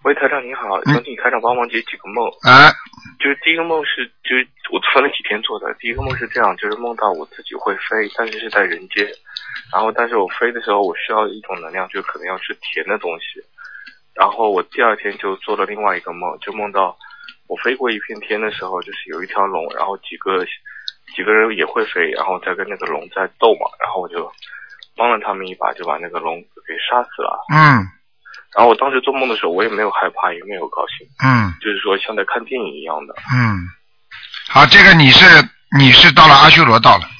喂，台长你好，想请台长帮忙解几个梦。就是第一个梦是，就是我分了几天做的。第一个梦是这样，就是梦到我自己会飞，但是是在人间。然后，但是我飞的时候，我需要一种能量，就可能要吃甜的东西。然后我第二天就做了另外一个梦，就梦到我飞过一片天的时候，就是有一条龙，然后几个人也会飞，然后在跟那个龙在斗嘛，然后我就帮了他们一把，就把那个龙给杀死了。然后我当时做梦的时候，我也没有害怕，也没有高兴。就是说像在看电影一样的。 好，这个你是到了阿修罗道了。